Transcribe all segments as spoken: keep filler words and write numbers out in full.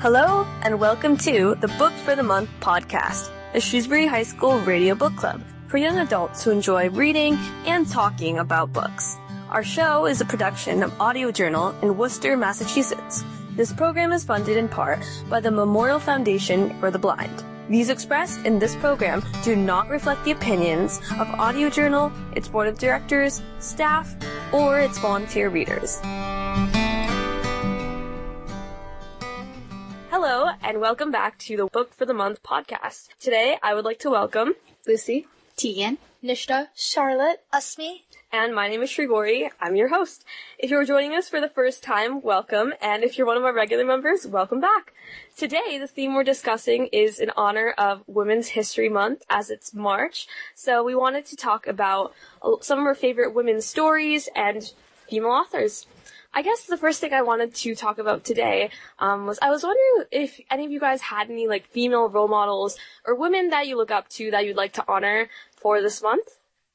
Hello, and welcome to the Book for the Month podcast, a Shrewsbury High School radio book club for young adults who enjoy reading and talking about books. Our show is a production of Audio Journal in Worcester, Massachusetts. This program is funded in part by the Memorial Foundation for the Blind. Views expressed in this program do not reflect the opinions of Audio Journal, its board of directors, staff, or its volunteer readers. Hello, and welcome back to the Book for the Month podcast. Today, I would like to welcome Lucy, Tegan, Nishta, Charlotte, Usmi, and my name is Shrigori. I'm your host. If you're joining us for the first time, welcome, and if you're one of our regular members, welcome back. Today, the theme we're discussing is in honor of Women's History Month, as it's March, so we wanted to talk about some of our favorite women's stories and female authors. I guess the first thing I wanted to talk about today um, was I was wondering if any of you guys had any like female role models or women that you look up to that you'd like to honor for this month.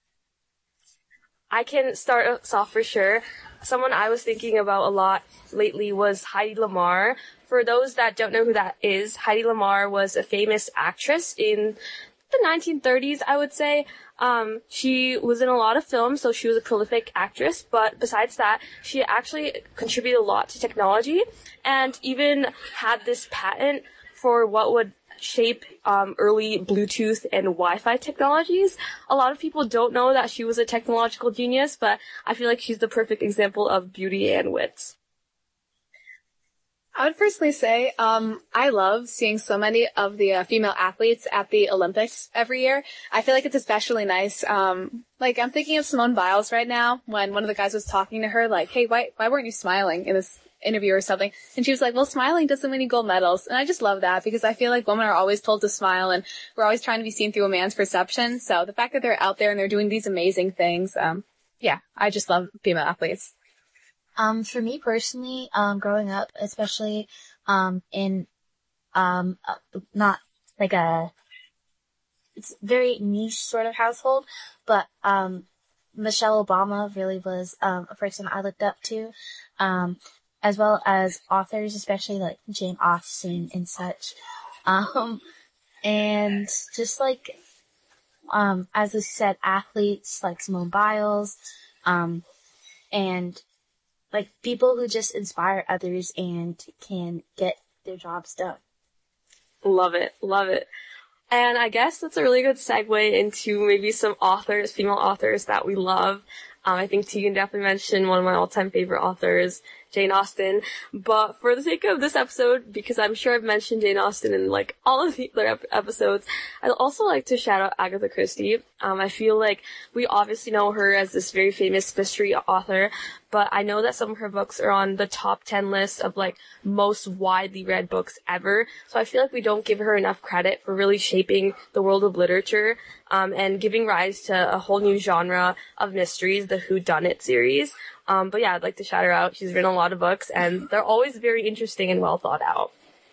I can start us off for sure. Someone I was thinking about a lot lately was Heidi Lamar. For those that don't know who that is, Heidi Lamar was a famous actress in the nineteen thirties, I would say. Um, she was in a lot of films, so she was a prolific actress, but besides that, she actually contributed a lot to technology and even had this patent for what would shape um, early Bluetooth and Wi-Fi technologies. A lot of people don't know that she was a technological genius, but I feel like she's the perfect example of beauty and wits. I would personally say um I love seeing so many of the uh, female athletes at the Olympics every year. I feel like it's especially nice. Um, like I'm thinking of Simone Biles right now when one of the guys was talking to her like, hey, why why weren't you smiling in this interview or something? And she was like, well, smiling doesn't win you gold medals. And I just love that because I feel like women are always told to smile and we're always trying to be seen through a man's perception. So the fact that they're out there and they're doing these amazing things, um, yeah, I just love female athletes. Um, for me personally, um, growing up, especially, um, in, um, uh, not like a, it's very niche sort of household, but, um, Michelle Obama really was, um, a person I looked up to, um, as well as authors, especially like Jane Austen and such. Um, and just like, um, as I said, athletes like Simone Biles, um, and like people who just inspire others and can get their jobs done. Love it. Love it. And I guess that's a really good segue into maybe some authors, female authors that we love. Um, I think Tegan definitely mentioned one of my all-time favorite authors, Jane Austen. But for the sake of this episode, because I'm sure I've mentioned Jane Austen in like all of the other ep- episodes, I'd also like to shout out Agatha Christie. Um, I feel like we obviously know her as this very famous mystery author, but I know that some of her books are on the top ten list of like most widely read books ever. So I feel like we don't give her enough credit for really shaping the world of literature, um, and giving rise to a whole new genre of mysteries, the whodunit series. Um, but yeah, I'd like to shout her out. She's written a lot of books and they're always very interesting and well thought out.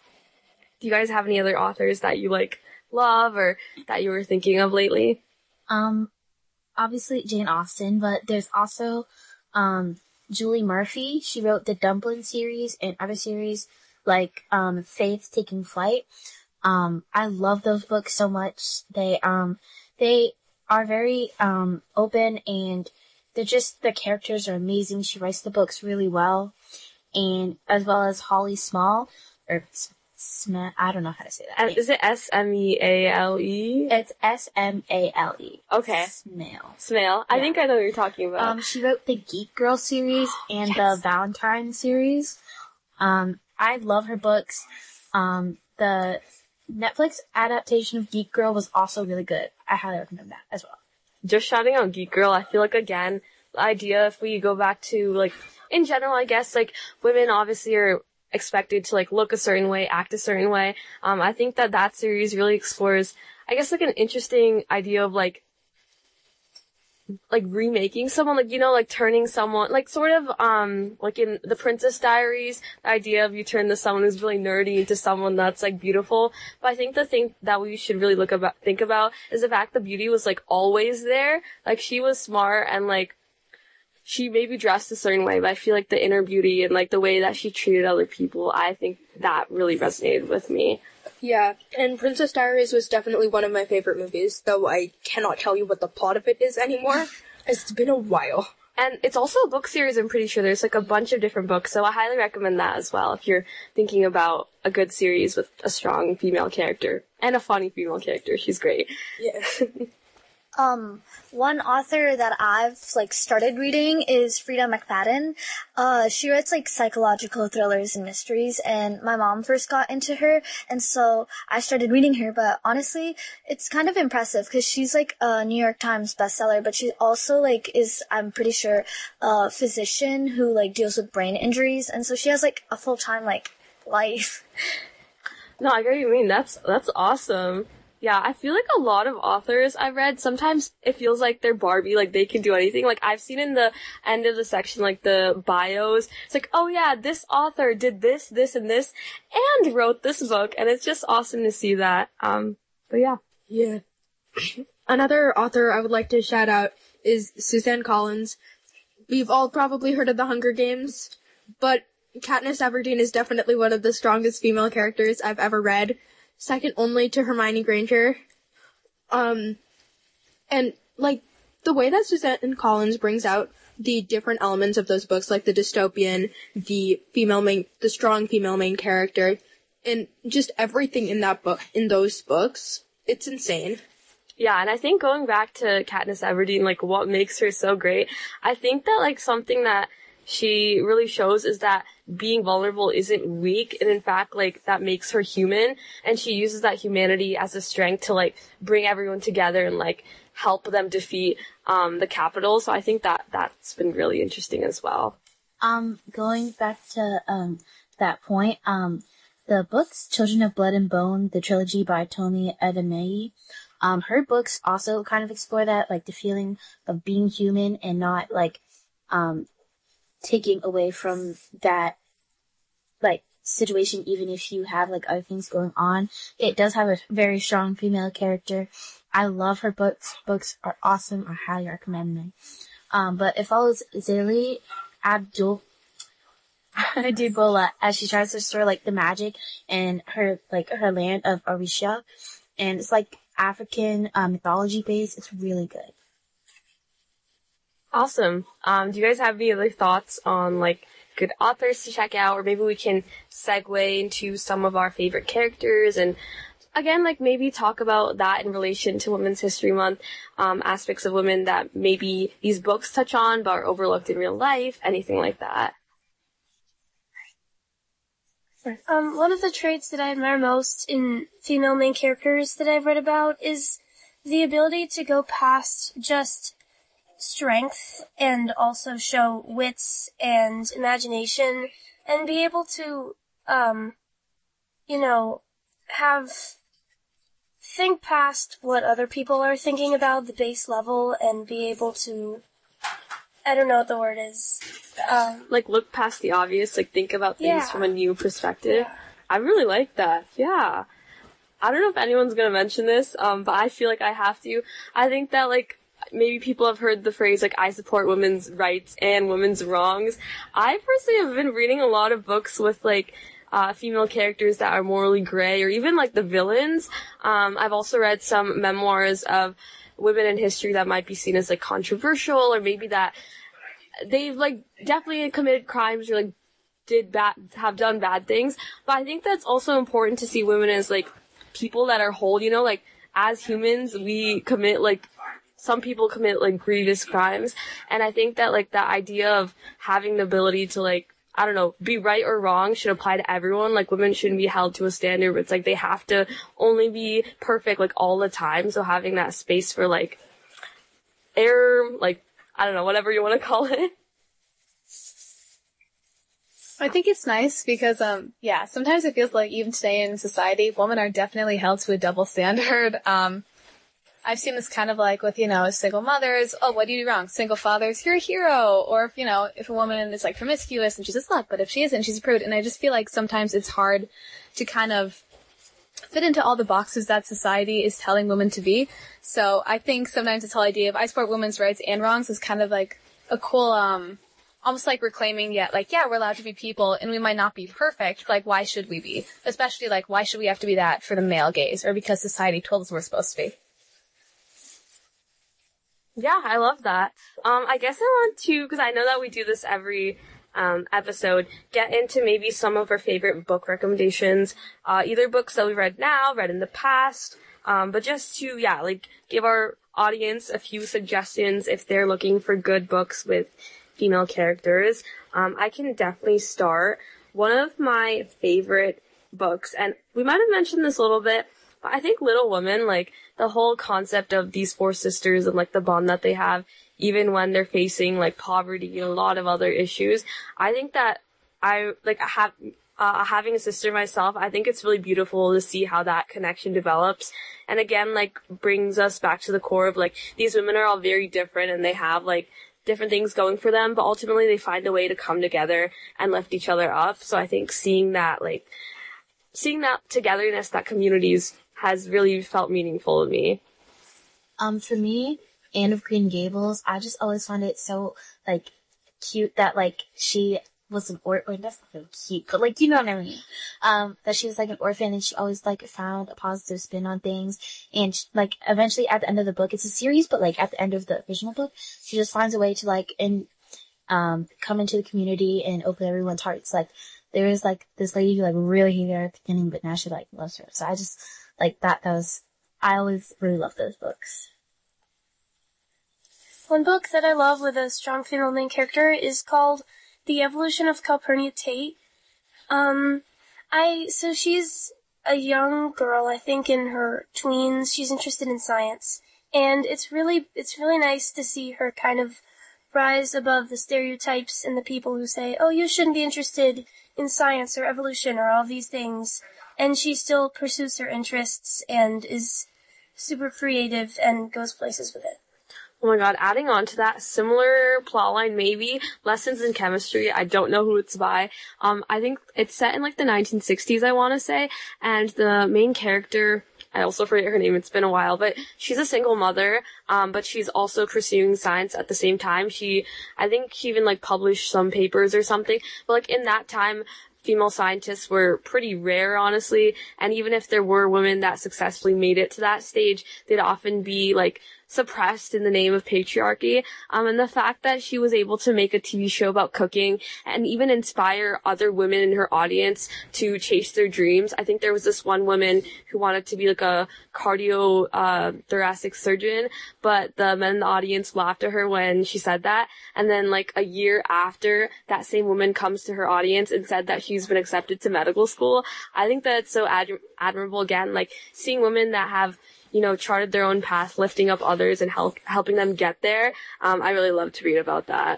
Do you guys have any other authors that you like love or that you were thinking of lately? Um, obviously Jane Austen, but there's also, um, Julie Murphy. She wrote the Dumpling series and other series like, um, Faith Taking Flight. Um, I love those books so much. They, um, they are very, um, open and they're just, the characters are amazing. She writes the books really well. And as well as Holly Small, or Sm- I don't know how to say that. Uh, is it S M E A L E? It's S M A L E. Okay. Smale. Smale. I Yeah. think I know what you're talking about. Um, she wrote the Geek Girl series and Yes. the Valentine series. Um, I love her books. Um, the Netflix adaptation of Geek Girl was also really good. I highly recommend that as well. Just shouting out Geek Girl, I feel like, again, the idea, if we go back to, like, in general, I guess, like, women obviously are expected to, like, look a certain way, act a certain way. Um, I think that that series really explores, I guess, like, an interesting idea of, like, like, remaking someone, like, you know, like, turning someone, like, sort of, um, like in The Princess Diaries, the idea of you turn the someone who's really nerdy into someone that's, like, beautiful. But I think the thing that we should really look about, think about is the fact that beauty was, like, always there. Like, she was smart and, like, she may be dressed a certain way, but I feel like the inner beauty and like the way that she treated other people, I think that really resonated with me. Yeah, and Princess Diaries was definitely one of my favorite movies, though I cannot tell you what the plot of it is anymore. It's been a while. And it's also a book series, I'm pretty sure. There's like a bunch of different books, so I highly recommend that as well if you're thinking about a good series with a strong female character. And a funny female character. She's great. Yeah. Um, one author that I've, like, started reading is Frida McFadden. Uh, she writes, like, psychological thrillers and mysteries, and my mom first got into her, and so I started reading her, but honestly, it's kind of impressive, because she's, like, a New York Times bestseller, but she also, like, is, I'm pretty sure, a physician who, like, deals with brain injuries, and so she has, like, a full-time, like, life. No, I get what you mean. That's, that's awesome. Yeah, I feel like a lot of authors I've read, sometimes it feels like they're Barbie, like they can do anything. Like I've seen in the end of the section, like the bios, it's like, oh yeah, this author did this, this, and this, and wrote this book, and it's just awesome to see that. Um, but yeah. Yeah. Another author I would like to shout out is Suzanne Collins. We've all probably heard of The Hunger Games, but Katniss Everdeen is definitely one of the strongest female characters I've ever read. Second only to Hermione Granger. Um, and, like, the way that Suzanne Collins brings out the different elements of those books, like the dystopian, the female main, the strong female main character, and just everything in that book, in those books, it's insane. Yeah, and I think going back to Katniss Everdeen, like, what makes her so great, I think that, like, something that she really shows is that being vulnerable isn't weak, and in fact, like, that makes her human, and she uses that humanity as a strength to, like, bring everyone together and, like, help them defeat, um, the Capitol, so I think that that's been really interesting as well. Um, going back to, um, that point, um, the books Children of Blood and Bone, the trilogy by Tomi Adeyemi, um, her books also kind of explore that, like, the feeling of being human and not, like, um, taking away from that, like, situation, even if you have, like, other things going on. It does have a very strong female character. I love her books. Books are awesome. I highly recommend them. Um, but it follows Zélie Abdul Adibola as she tries to restore, like, the magic in her, like, her land of Orisha. And it's, like, African uh, mythology based. It's really good. Awesome. Um, do you guys have any other thoughts on, like, good authors to check out? Or maybe we can segue into some of our favorite characters and, again, like, maybe talk about that in relation to Women's History Month, um, aspects of women that maybe these books touch on but are overlooked in real life, anything like that. Um, one of the traits that I admire most in female main characters that I've read about is the ability to go past just strength and also show wits and imagination and be able to, um, you know, have, think past what other people are thinking about, the base level, and be able to, I don't know what the word is. Um, like, look past the obvious, like, think about things yeah. from a new perspective. Yeah. I really like that. Yeah. I don't know if anyone's gonna mention this, um, but I feel like I have to. I think that, like, maybe people have heard the phrase, like, I support women's rights and women's wrongs. I personally have been reading a lot of books with, like, uh, female characters that are morally gray, or even, like, the villains. Um, I've also read some memoirs of women in history that might be seen as, like, controversial, or maybe that they've, like, definitely committed crimes or, like, did bad, have done bad things. But I think that's also important to see women as, like, people that are whole, you know, like, as humans, we commit, like, some people commit, like, grievous crimes, and I think that, like, that idea of having the ability to, like, I don't know, be right or wrong should apply to everyone. Like, women shouldn't be held to a standard where it's, like, they have to only be perfect, like, all the time, so having that space for, like, error, like, I don't know, whatever you want to call it. I think it's nice because, um, yeah, sometimes it feels like even today in society, women are definitely held to a double standard. Um, I've seen this kind of like with, you know, single mothers. Oh, what do you do wrong? Single fathers, you're a hero. Or if, you know, if a woman is like promiscuous and she's a slut, but if she isn't, she's a prude. And I just feel like sometimes it's hard to kind of fit into all the boxes that society is telling women to be. So I think sometimes this whole idea of I support women's rights and wrongs is kind of like a cool, um, almost like reclaiming, yeah, like, yeah, we're allowed to be people and we might not be perfect. Like, why should we be? Especially, like, why should we have to be that for the male gaze or because society told us we're supposed to be? Yeah, I love that. Um, I guess I want to, because I know that we do this every um, episode, get into maybe some of our favorite book recommendations, uh, either books that we read now, read in the past, um, but just to, yeah, like, give our audience a few suggestions if they're looking for good books with female characters. Um, I can definitely start. One of my favorite books, and we might have mentioned this a little bit, but I think Little Women, like, the whole concept of these four sisters and, like, the bond that they have, even when they're facing, like, poverty and a lot of other issues, I think that I, like, have, uh, having a sister myself, I think it's really beautiful to see how that connection develops. And again, like, brings us back to the core of, like, these women are all very different and they have, like, different things going for them, but ultimately they find a way to come together and lift each other up. So I think seeing that, like, seeing that togetherness, that communities, has really felt meaningful to me. Um, for me, Anne of Green Gables, I just always found it so, like, cute that, like, she was an or, or that's not so cute, but, like, you know what I mean. Um, that she was, like, an orphan and she always, like, found a positive spin on things. And, she, like, eventually at the end of the book, it's a series, but, like, at the end of the original book, she just finds a way to, like, in, um, come into the community and open everyone's hearts. Like, there was, like, this lady who, like, really hated her at the beginning, but now she, like, loves her. So I just, like, that, that was, I always really love those books. One book that I love with a strong female main character is called The Evolution of Calpurnia Tate. Um, I, so she's a young girl, I think in her tweens. She's interested in science. And it's really, it's really nice to see her kind of rise above the stereotypes and the people who say, oh, you shouldn't be interested in science or evolution or all these things. And she still pursues her interests and is super creative and goes places with it. Oh my god, adding on to that, similar plotline maybe, Lessons in Chemistry, I don't know who it's by. Um, I think it's set in like the nineteen sixties, I want to say, and the main character, I also forget her name, it's been a while, but she's a single mother, um, but she's also pursuing science at the same time. She, I think she even like published some papers or something, but like in that time, female scientists were pretty rare, honestly, and even if there were women that successfully made it to that stage, they'd often be like suppressed in the name of patriarchy. Um, and the fact that she was able to make a T V show about cooking and even inspire other women in her audience to chase their dreams. I think there was this one woman who wanted to be like a cardio, uh, thoracic surgeon, but the men in the audience laughed at her when she said that. And then like a year after, that same woman comes to her audience and said that she's been accepted to medical school. I think that's so ad- admirable again, like seeing women that have, you know, charted their own path, lifting up others and help, helping them get there. Um, I really love to read about that.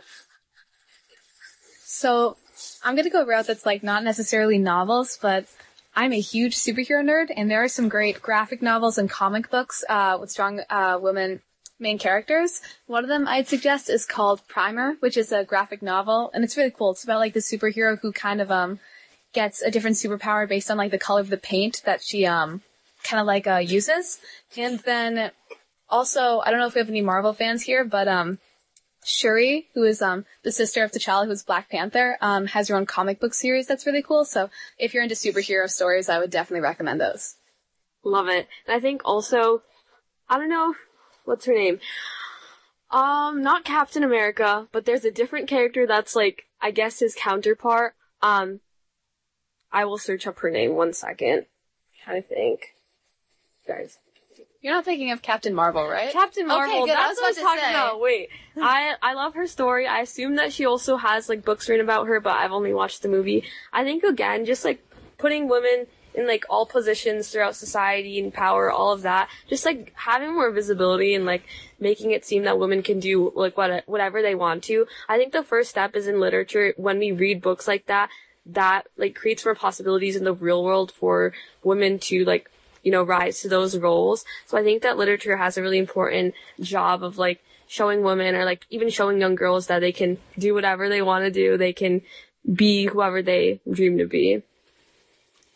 So, I'm gonna go a route that's like not necessarily novels, but I'm a huge superhero nerd, and there are some great graphic novels and comic books, uh, with strong, uh, women main characters. One of them I'd suggest is called Primer, which is a graphic novel, and it's really cool. It's about like the superhero who kind of, um, gets a different superpower based on like the color of the paint that she, um, kind of like, uh, uses. And then also, I don't know if we have any Marvel fans here, but, um, Shuri, who is, um, the sister of T'Challa, who's Black Panther, um, has her own comic book series that's really cool. So if you're into superhero stories, I would definitely recommend those. Love it. And I think also, I don't know, what's her name? Um, not Captain America, but there's a different character that's like, I guess his counterpart. Um, I will search up her name one second. I think. Guys. You're not thinking of Captain Marvel, right? Captain Marvel, okay, good. that's I was what I was about to talking say. about. Wait, I, I love her story. I assume that she also has, like, books written about her, but I've only watched the movie. I think, again, just, like, putting women in, like, all positions throughout society and power, all of that, just, like, having more visibility and, like, making it seem that women can do, like, what, whatever they want to. I think the first step is in literature, when we read books like that, that, like, creates more possibilities in the real world for women to, like, you know, rise to those roles. So I think that literature has a really important job of, like, showing women or, like, even showing young girls that they can do whatever they want to do. They can be whoever they dream to be.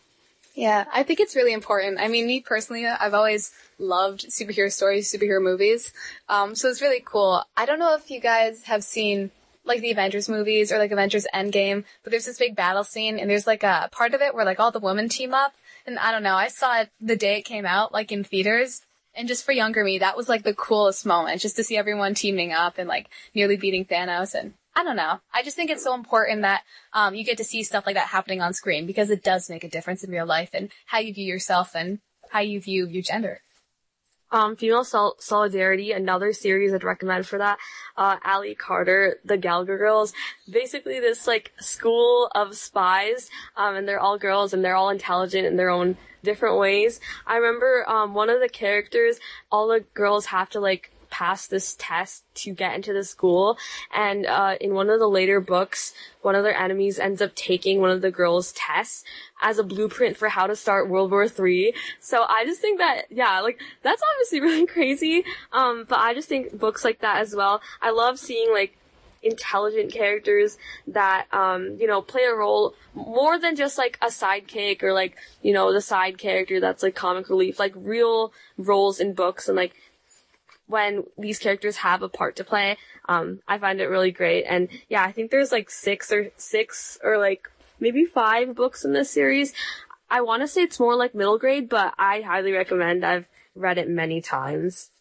Yeah, I think it's really important. I mean, me personally, I've always loved superhero stories, superhero movies. Um, so it's really cool. I don't know if you guys have seen like the Avengers movies or like Avengers Endgame, but there's this big battle scene and there's like a part of it where like all the women team up. And I don't know, I saw it the day it came out, like in theaters. And just for younger me, that was like the coolest moment, just to see everyone teaming up and like nearly beating Thanos. And I don't know. I just think it's so important that um you get to see stuff like that happening on screen because it does make a difference in real life and how you view yourself and how you view your gender. Um, Female Sol- Solidarity, another series I'd recommend for that. Uh, Ally Carter, the Gallagher Girls. Basically this, like, school of spies, um, and they're all girls and they're all intelligent in their own different ways. I remember, um, one of the characters, all the girls have to, like, pass this test to get into the school, and uh in one of the later books, one of their enemies ends up taking one of the girls' tests as a blueprint for how to start World War Three. So I just think that, yeah, like, that's obviously really crazy, um but I just think books like that as well. I love seeing, like, intelligent characters that, um, you know, play a role more than just, like, a sidekick or, like, you know, the side character that's, like, comic relief, like, real roles in books. And, like, when these characters have a part to play, um, I find it really great. And yeah, I think there's like six or six or like maybe five books in this series. I want to say it's more like middle grade, but I highly recommend. I've read it many times.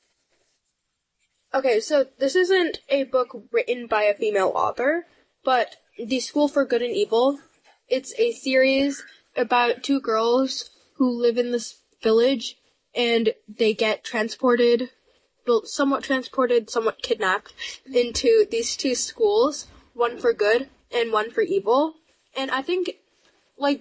Okay, so this isn't a book written by a female author, but The School for Good and Evil. It's a series about two girls who live in this village and they get transported Well, somewhat transported, somewhat kidnapped into these two schools, one for good and one for evil. And I think, like,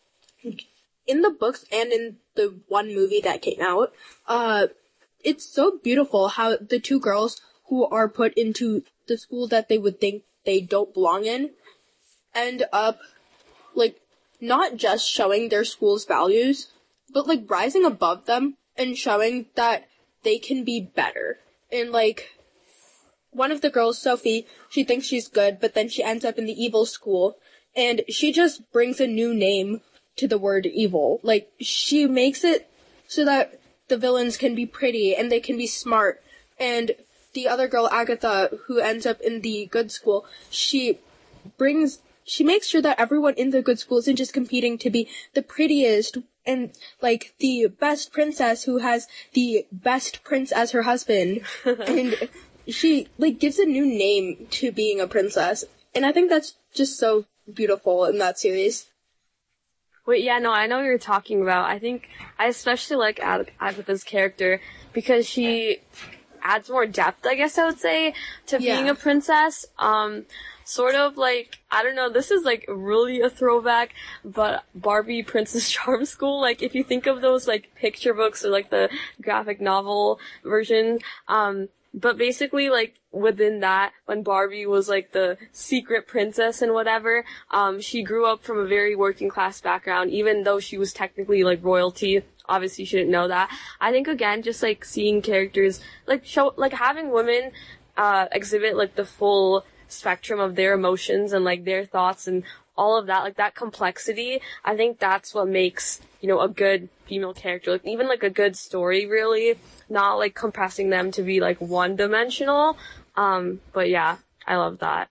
in the books and in the one movie that came out, uh, it's so beautiful how the two girls who are put into the school that they would think they don't belong in end up, like, not just showing their school's values, but, like, rising above them and showing that they can be better. And, like, one of the girls, Sophie, she thinks she's good, but then she ends up in the evil school, and she just brings a new name to the word evil. Like, she makes it so that the villains can be pretty, and they can be smart, and the other girl, Agatha, who ends up in the good school, she brings, she makes sure that everyone in the good school isn't just competing to be the prettiest and, like, the best princess who has the best prince as her husband. And she, like, gives a new name to being a princess. And I think that's just so beautiful in that series. Wait, yeah, no, I know what you're talking about. I think I especially like Ag- Agatha's character because she adds more depth, I guess I would say, to Yeah. being a princess. Um, sort of like, I don't know, this is like really a throwback, but Barbie Princess Charm School, like if you think of those like picture books or like the graphic novel version, um, but basically like within that, when Barbie was like the secret princess and whatever, um, she grew up from a very working class background, even though she was technically like royalty. Obviously, she didn't know that. I think again, just like seeing characters, like show, like having women, uh, exhibit like the full spectrum of their emotions and like their thoughts and all of that, like that complexity, I think that's what makes, you know, a good female character, like even like a good story really, not like compressing them to be like one dimensional. Um, but yeah, I love that.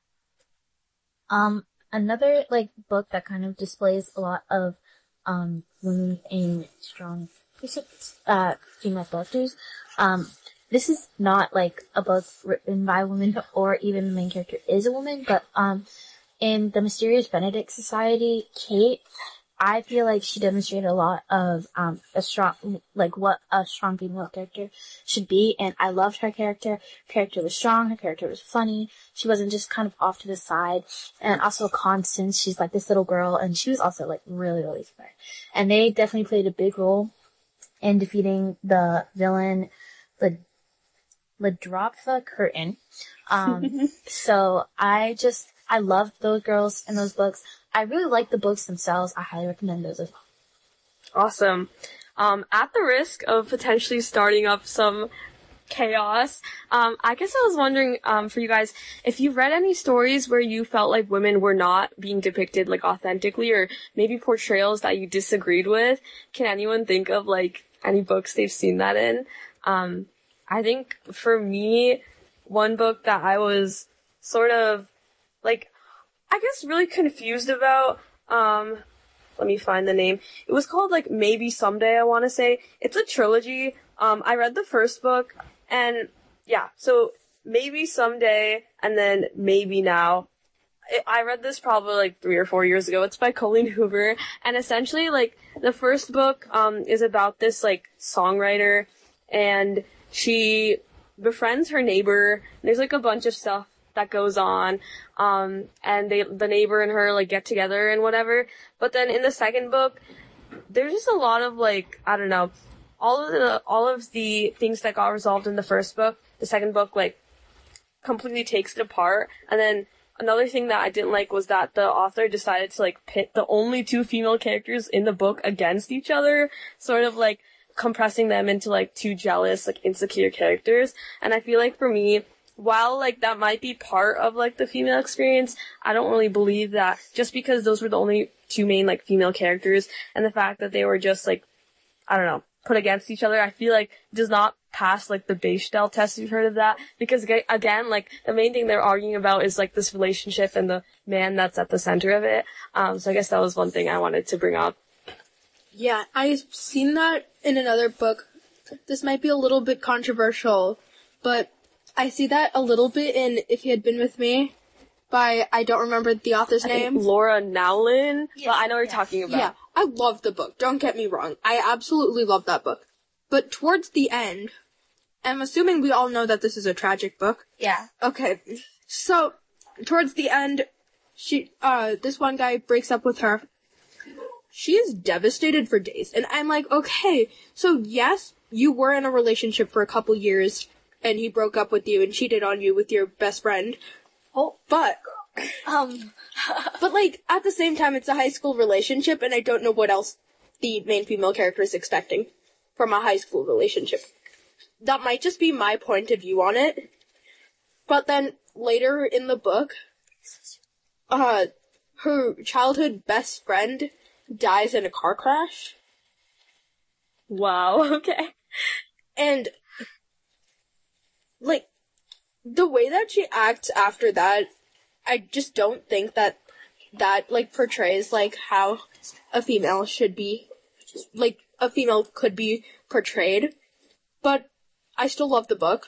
Um, another, like, book that kind of displays a lot of, um, women in strong, uh, female characters, um, this is not, like, a book written by a woman or even the main character is a woman, but, um, in The Mysterious Benedict Society, Kate, I feel like she demonstrated a lot of, um, a strong, like, what a strong female character should be, and I loved her character. Her character was strong, her character was funny, she wasn't just kind of off to the side, and also Constance, she's like this little girl, and she was also, like, really, really smart. And they definitely played a big role in defeating the villain, the Ladrotha Curtain. Um, so I just, I loved those girls in those books. I really like the books themselves. I highly recommend those as well. Awesome. Um, at the risk of potentially starting up some chaos. Um, I guess I was wondering, um, for you guys, if you've read any stories where you felt like women were not being depicted, like, authentically, or maybe portrayals that you disagreed with. Can anyone think of, like, any books they've seen that in? Um, I think for me, one book that I was sort of, like, I guess really confused about, um, let me find the name. It was called, like, Maybe Someday, I want to say. It's a trilogy. Um, I read the first book, and, yeah, so Maybe Someday, and then Maybe Now. I read this probably, like, three or four years ago. It's by Colleen Hoover, and essentially, like, the first book, um, is about this, like, songwriter, and she befriends her neighbor. There's, like, a bunch of stuff that goes on, um, and they, the neighbor and her, like, get together and whatever. But then in the second book, there's just a lot of, like, I don't know, all of the, all of the things that got resolved in the first book, the second book, like, completely takes it apart. And then another thing that I didn't like was that the author decided to, like, pit the only two female characters in the book against each other, sort of, like, compressing them into, like, two jealous, like, insecure characters. And I feel like for me, while, like, that might be part of, like, the female experience, I don't really believe that just because those were the only two main, like, female characters, and the fact that they were just, like, I don't know, put against each other, I feel like does not pass, like, the Bechdel test, if you've heard of that, because, again, like, the main thing they're arguing about is, like, this relationship and the man that's at the center of it. Um, so I guess that was one thing I wanted to bring up. Yeah, I've seen that in another book. This might be a little bit controversial, but I see that a little bit in If He Had Been With Me by, I don't remember the author's I name. think Laura Nowlin, Yes, but I know what yes. you're talking about. Yeah, I love the book. Don't get me wrong. I absolutely love that book. But towards the end, I'm assuming we all know that this is a tragic book. Yeah. Okay, so towards the end, she, uh, this one guy breaks up with her. She is devastated for days, and I'm like, okay, so yes, you were in a relationship for a couple years, and he broke up with you and cheated on you with your best friend. Oh, But, um, but like, at the same time, it's a high school relationship, and I don't know what else the main female character is expecting from a high school relationship. That might just be my point of view on it. But then, later in the book, uh, her childhood best friend dies in a car crash. Wow, okay. And, like, the way that she acts after that, I just don't think that that, like, portrays, like, how a female should be, like, a female could be portrayed. But I still love the book.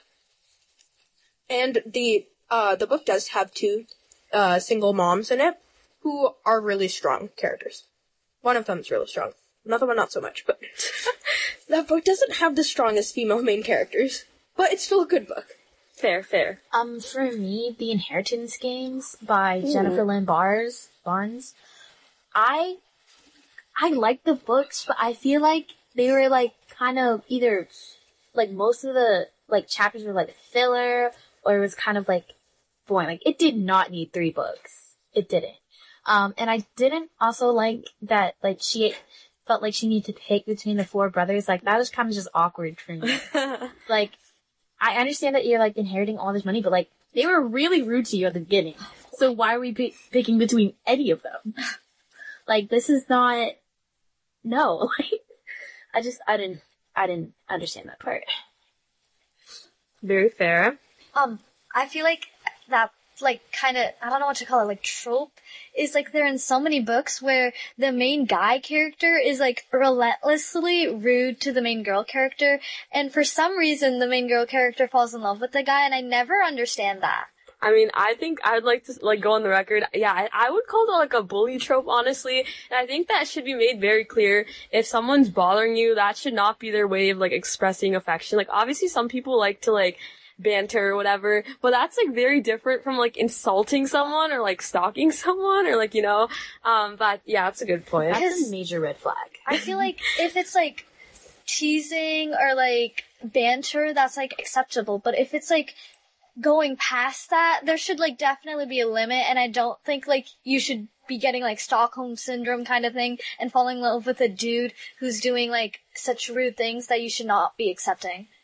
And the, uh, the book does have two, uh, single moms in it who are really strong characters. One of them is really strong. Another one not so much, but that book doesn't have the strongest female main characters. But it's still a good book. Fair, fair. Um, for me, The Inheritance Games by Ooh. Jennifer Lynn Barnes, Barnes, I, I like the books, but I feel like they were, like, kind of either, like, most of the, like, chapters were, like, filler, or it was kind of, like, boring. Like, it did not need three books. It didn't. Um, and I didn't also like that, like, she felt like she needed to pick between the four brothers. Like, that was kind of just awkward for me. Like, I understand that you're, like, inheriting all this money, but, like, they were really rude to you at the beginning. So why are we p- picking between any of them? Like, this is not, no. Like, I just, I didn't, I didn't understand that part. Very fair. Um, I feel like that, like, kind of, I don't know what to call it, like, trope, is, like, there in so many books where the main guy character is, like, relentlessly rude to the main girl character, and for some reason the main girl character falls in love with the guy, and I never understand that. I mean, I think I'd like to, like, go on the record. Yeah, I, I would call that, like, a bully trope, honestly. And I think that should be made very clear. If someone's bothering you, that should not be their way of, like, expressing affection. Like, obviously some people like to, like, banter or whatever, but that's, like, very different from, like, insulting someone or, like, stalking someone or, like, you know. Um, but, yeah, that's a good point. That's a major red flag. I feel like if it's, like, teasing or, like, banter, that's, like, acceptable. But if it's, like, going past that, there should, like, definitely be a limit, and I don't think, like, you should be getting, like, Stockholm Syndrome kind of thing and falling in love with a dude who's doing, like, such rude things that you should not be accepting.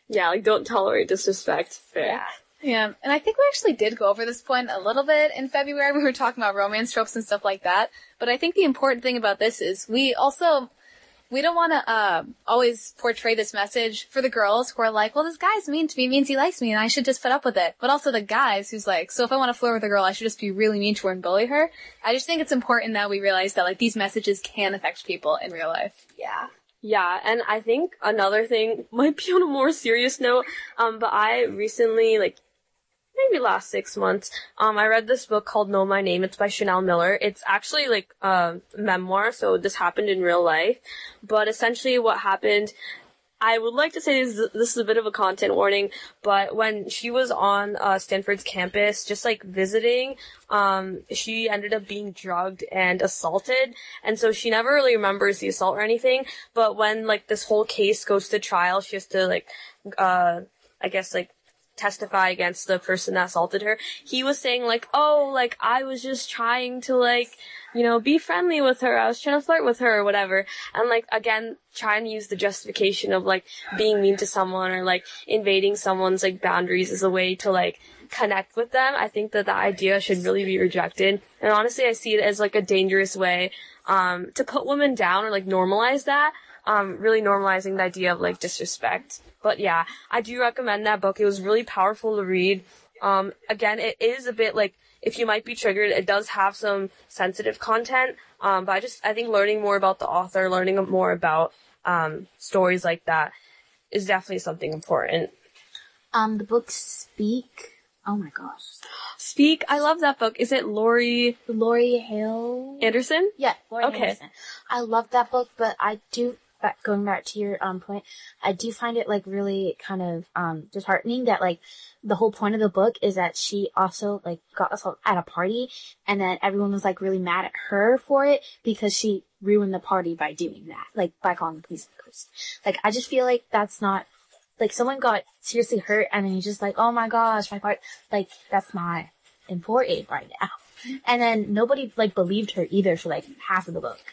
Yeah, like, don't tolerate disrespect. Fair. Yeah. Yeah, and I think we actually did go over this point a little bit in February when we were talking about romance tropes and stuff like that. But I think the important thing about this is we also, we don't want to uh, always portray this message for the girls who are like, well, this guy's mean to me, means he likes me, and I should just put up with it. But also the guys who's like, so if I want to flirt with a girl, I should just be really mean to her and bully her. I just think it's important that we realize that, like, these messages can affect people in real life. Yeah. Yeah, and I think another thing might be on a more serious note, um, but I recently, like, maybe last six months, um, I read this book called Know My Name. It's by Chanel Miller. It's actually, like, a memoir, so this happened in real life. But essentially what happened, I would like to say this, this is a bit of a content warning, but when she was on uh, Stanford's campus, just, like, visiting, um, she ended up being drugged and assaulted, and so she never really remembers the assault or anything, but when, like, this whole case goes to trial, she has to, like, uh, I guess, like, testify against the person that assaulted her. He was saying, like, oh, like, I was just trying to, like, you know, be friendly with her. I was trying to flirt with her or whatever. And, like, again, trying to use the justification of, like, being mean to someone or, like, invading someone's, like, boundaries as a way to, like, connect with them. I think that that idea should really be rejected. And honestly, I see it as, like, a dangerous way, um, to put women down or, like, normalize that. Um, really normalizing the idea of, like, disrespect. But yeah, I do recommend that book. It was really powerful to read. Um, again, it is a bit, like, if you might be triggered, it does have some sensitive content. Um, but I just, I think learning more about the author, learning more about, um, stories like that is definitely something important. Um, the book Speak. Oh my gosh. Speak. I love that book. Is it Lori? Laurie Hale? Anderson? Yeah, Laurie Okay. Anderson. I love that book, but I do, back, going back to your um point, I do find it like really kind of um disheartening that like the whole point of the book is that she also like got assaulted at a party, and then everyone was like really mad at her for it because she ruined the party by doing that, like by calling the police. Like I just feel like that's not, like someone got seriously hurt and then you're just like, oh my gosh, my part, like that's not important right now. And then nobody like believed her either for like half of the book.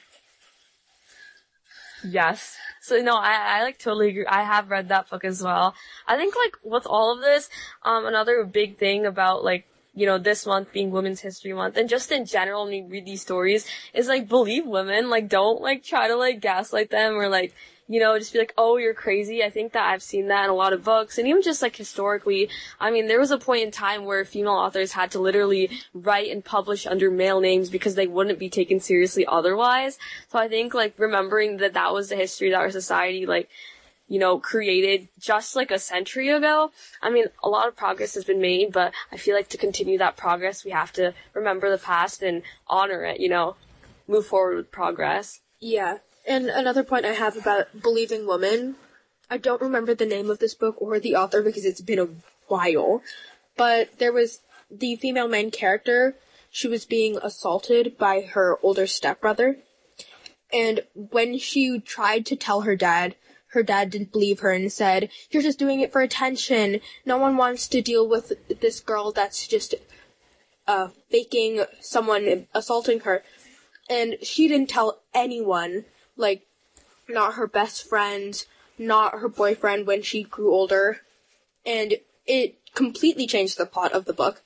Yes. So no, I, I like totally agree. I have read that book as well. I think like with all of this, um, another big thing about like, you know, this month being Women's History Month and just in general when you read these stories is like believe women, like don't like try to like gaslight them or like, you know, just be like, oh, you're crazy. I think that I've seen that in a lot of books. And even just, like, historically, I mean, there was a point in time where female authors had to literally write and publish under male names because they wouldn't be taken seriously otherwise. So I think, like, remembering that that was the history that our society, like, you know, created just, like, a century ago. I mean, a lot of progress has been made, but I feel like to continue that progress, we have to remember the past and honor it, you know, move forward with progress. Yeah. And another point I have about believing women, I don't remember the name of this book or the author because it's been a while, but there was the female main character. She was being assaulted by her older stepbrother, and when she tried to tell her dad, her dad didn't believe her and said, you're just doing it for attention. No one wants to deal with this girl that's just uh faking someone assaulting her. And she didn't tell anyone. Like, not her best friend, not her boyfriend when she grew older. And it completely changed the plot of the book.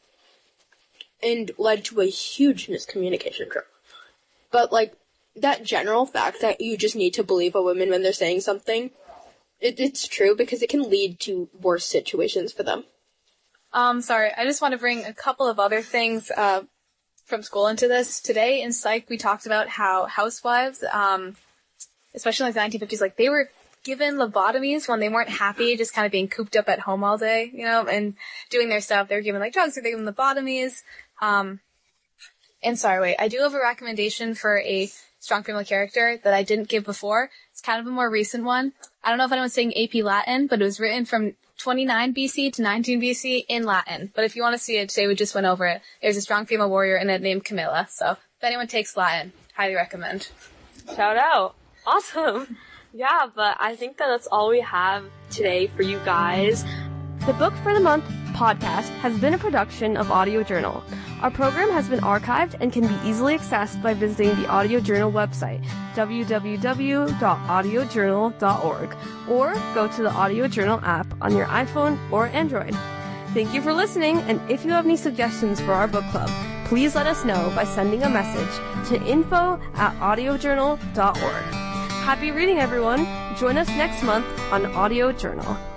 And led to a huge miscommunication trip. But, like, that general fact that you just need to believe a woman when they're saying something, it, it's true because it can lead to worse situations for them. Um, sorry, I just want to bring a couple of other things, uh, from school into this. Today in psych, we talked about how housewives, um, especially in like the nineteen fifties, like they were given lobotomies when they weren't happy, just kind of being cooped up at home all day, you know, and doing their stuff. They were given like drugs, or they were given lobotomies. Um, and sorry, wait, I do have a recommendation for a strong female character that I didn't give before. It's kind of a more recent one. I don't know if anyone's saying A P Latin, but it was written from twenty-nine B C to nineteen B C in Latin. But if you want to see it, today we just went over it. There's a strong female warrior in it named Camilla. So if anyone takes Latin, highly recommend. Shout out. Awesome. Yeah, but I think that that's all we have today for you guys. The Book for the Month podcast has been a production of Audio Journal. Our program has been archived and can be easily accessed by visiting the Audio Journal website, w w w dot audio journal dot org, or go to the Audio Journal app on your iPhone or Android. Thank you for listening, and if you have any suggestions for our book club, please let us know by sending a message to info at audio journal dot org. Happy reading, everyone! Join us next month on Audio Journal.